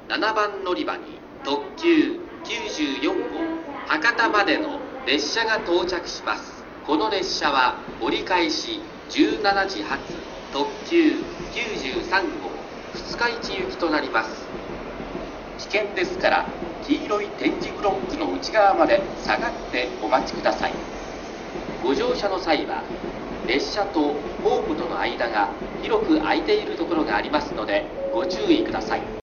7番乗り場に特急94号博多までの列車が到着します。この列車は折り返し17時発特急93号二日市行きとなります。危険ですから黄色い点字ブロックの内側まで下がってお待ちください。ご乗車の際は列車とホームとの間が広く空いているところがありますのでご注意ください。